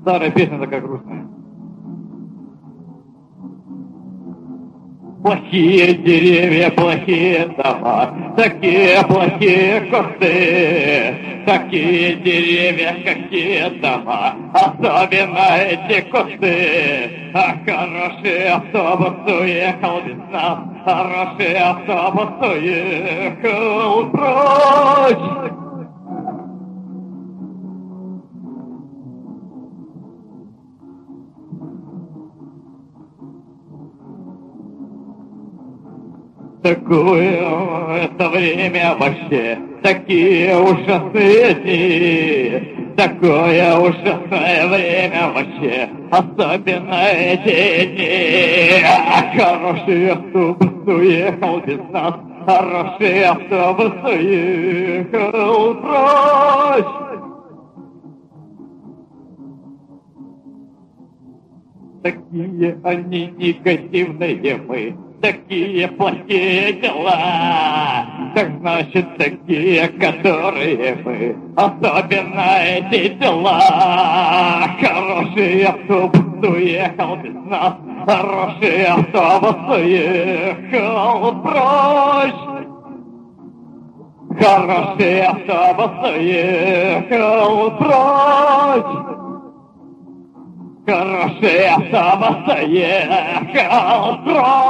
Старая песня такая грустная. Плохие деревья, плохие дома, такие плохие кусты. Такие деревья, какие дома, особенно эти кусты. А хороший автобус уехал без нас, хороший автобус уехал прочь. Такое это время вообще, такие ужасные дни, такое ужасное время вообще, особенно эти дни. Хороший автобус уехал без нас, хороший автобус уехал прочь. Такие они негативные мы, такие плохие дела. Так значит, такие, которые мы, особенно эти дела. Хороший автобус уехал без нас, хороший автобус уехал прочь. Хороший автобус уехал прочь. Хороший автобус ехал прочь.